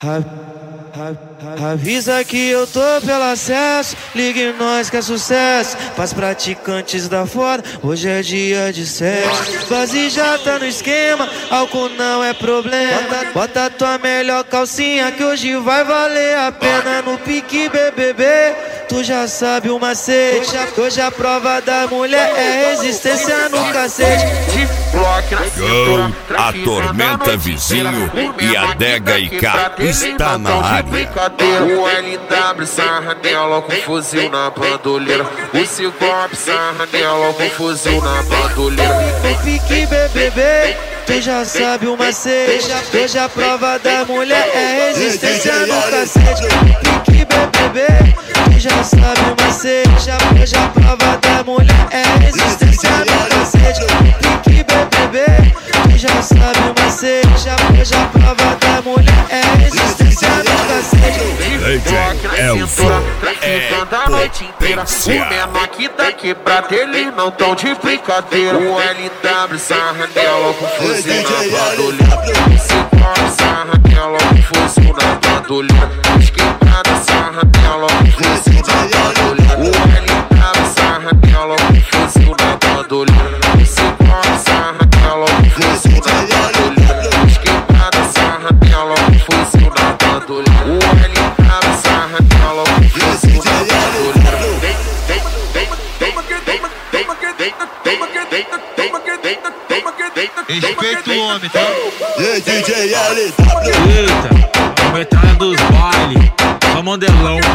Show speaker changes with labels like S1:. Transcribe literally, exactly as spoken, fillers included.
S1: Avisa que eu tô pelo acesso, ligue nós que é sucesso. Pras praticantes da foda, hoje é dia de sexo. Base já tá no esquema, álcool não é problema. Bota, bota tua melhor calcinha que hoje vai valer a pena. No pique B B B, tu já sabe o macete. Hoje a prova da mulher é resistência no cacete.
S2: Gol, a Tormenta Vizinho e a Dega I K está na área.
S3: O L W sarra nela com fuzil na bandoleira. O Ciclope sarra nela com fuzil na bandoleira.
S1: No pique B B B, tu já sabe o macete. Hoje a prova da mulher é resistência no cacete. No pique B B B, tu já sabe o macete. Hoje a prova da mulher é resistência no cacete. No pique B B B, tu já sabe o macete. Hoje a prova da mulher é resistência no cacete.
S2: D J Elson é potência.
S3: O menor aqui da quebrada, eles não tão de brincadeira. O L W sarra nela com fuzil na bandoleira. O Ciclope sarra nela com fuzil na bandoleira. Os quebradas sarra nela com fuzil na bandoleira. O L W sarra nela com fuzil na bandoleira. O Ciclope sarra nela com fuzil na bandoleira. Os quebradas sarra nela com fuzil na bandoleira. O L W sarra nela com fuzil na bandoleira.
S4: Respeita o homem, tá?
S5: E D J L W.
S4: Eita, aumentando dos bailes, só mandelão.